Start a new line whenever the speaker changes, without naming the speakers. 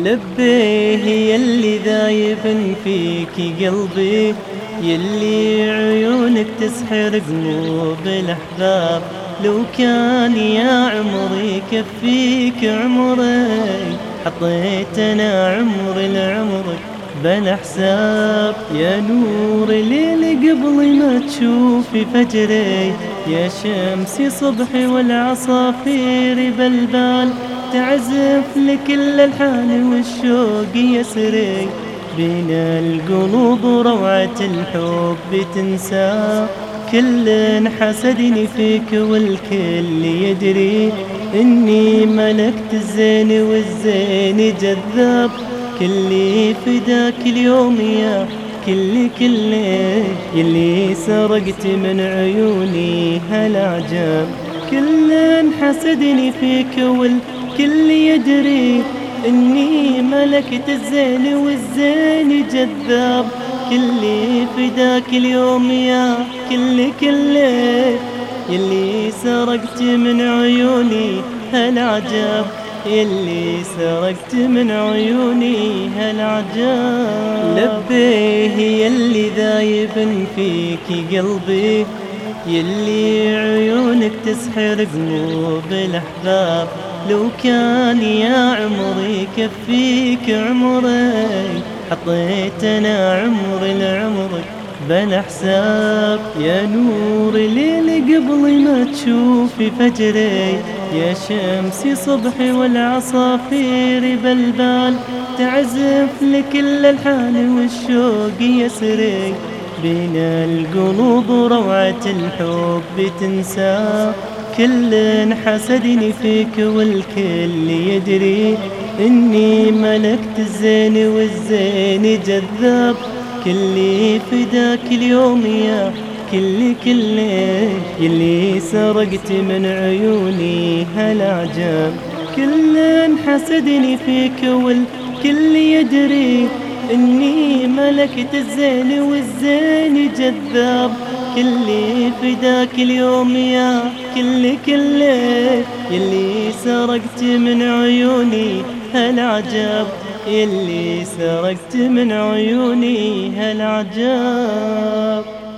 لبيه يلي ذايب فيك قلبي، يلي عيونك تسحر قلوب الأحباب. لو كان يا عمري يكفيك عمري، حطيت أنا عمري لعمرك بلا حساب. يا نور ليل قبل ما تشوفي فجري، يا شمسي صبحي والعصافير بالبال. تعزف لكل الحان والشوق يسري، بين القلوب روعة الحب تنسى. كل حسدني فيك والكل يدري إني ملكت الزين والزين جذاب. كلي فداك اليوم يا كل يلي سرقت من عيوني هالأعجاب. كل حسدني فيك والكل يدري إني ملكت الزين والزين جذاب. كلي فداك اليوم يا كل يلي سرقت من عيوني هالعجاب. يلي سرقت من عيوني هالعجاب. لبيه يلي ذايب فيك قلبي، يلي عيونك تسحر قلوب الأحباب. لو كان يا عمري يكفيك عمري، حطيت أنا عمري لعمرك بلا حساب. يا نور ليل قبل ما تشوفي فجري، يا شمسي صبحي والعصافير بالبال. تعزف لكل الحان والشوق يسري، بين القلوب روعة الحب تنسى. كل حسدني فيك والكل يدري إني ملكت الزين والزين جذاب. كلي فداك اليوم يا كل يلي سرقت من عيوني هالأعجاب. كل حسدني فيك والكل يدري إني ملكت الزين والزين جذاب. كلي فداك اليوم يا كل يلي سرقت من عيوني هالعجاب. يلي سرقت من عيوني هالعجاب.